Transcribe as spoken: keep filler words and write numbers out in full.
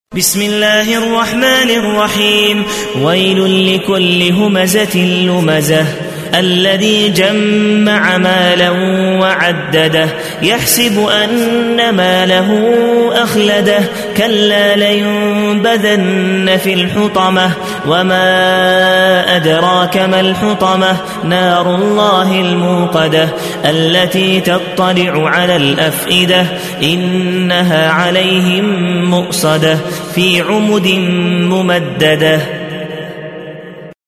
بسم الله الرحمن الرحيم. ويل لكل همزة لمزة الذي جمع مالا وعدده يحسب أن ماله أخلده كلا لينبذن في الحطمة وما أدراك ما الحطمة نار الله الموقدة التي تطلع على الأفئدة إنها عليهم مؤصدة في عمد ممددة.